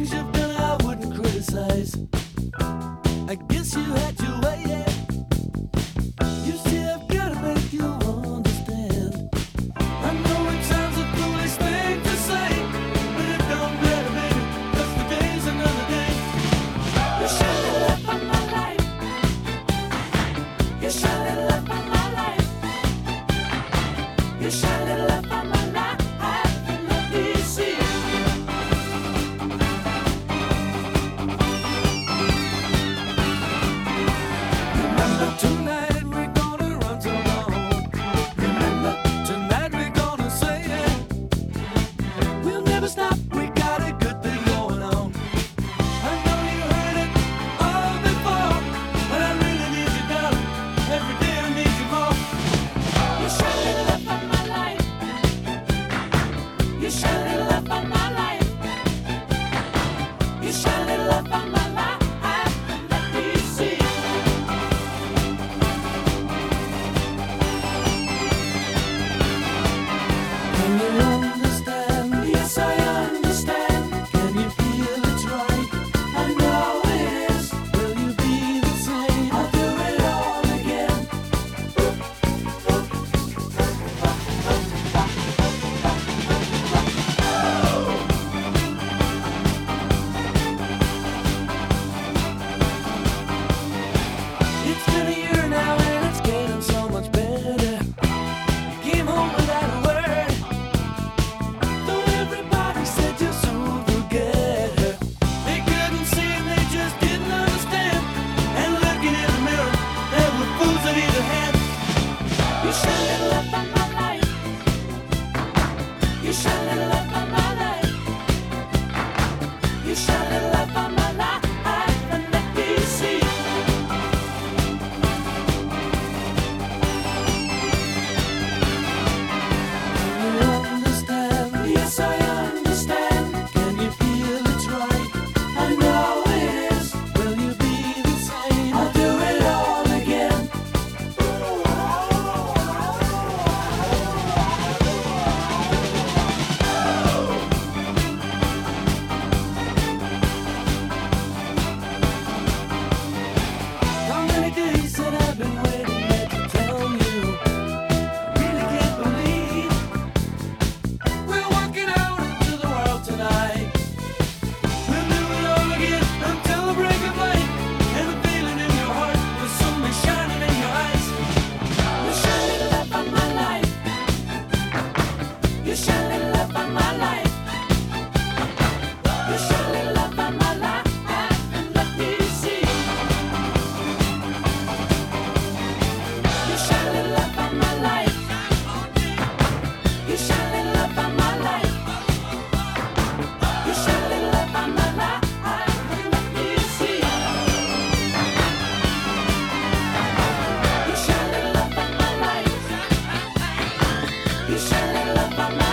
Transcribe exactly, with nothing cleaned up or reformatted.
things you've done I wouldn't criticize. I guess you had your way, yeah. You see, I've gotta make you understand. I know it sounds a foolish thing to say, but it don't matter, baby, 'cause today's another day. You shine the light on my life. You shine the light on my life. You shine the light on my life. And let me see. Remember tonight we're gonna run so long. Remember tonight we're gonna say it. We'll never stop. We got a good thing going on. I know you heard it all before, but I really need you, darling. Every day I need you more. You shine the light on my life. You shine the light on my life. You shine the light on my life. Let me see. Can you understand? Yes, I understand. Can you feel it's right? I know it is. Will you be the same? I'll do it all again. It's been a year now and it's getting so much better. You came home without a word. Though everybody said you'll soon forget her. They couldn't see and they just didn't understand. And looking in the mirror, there were fools at either hand. You shine the light on my life. You shine the light on my life. You shine the light on my life. And let me see. Can you understand? Yes, I understand. Can you feel it's right? I know it is. Will you be the same? I'll do it all again. How many days that I've been waiting here to tell you? I really can't believe we're walking out into the world tonight. We'll do it all again until the break of light. And the feeling in your heart will soon be shining in your eyes. You shine the light on my life. You shine the light on my life. You shine the light on my life. And let me see. You shine the light on my life. You shine the light on my life. You shine the light on my life. Let me see. You shine the light on my life. You shine the light on my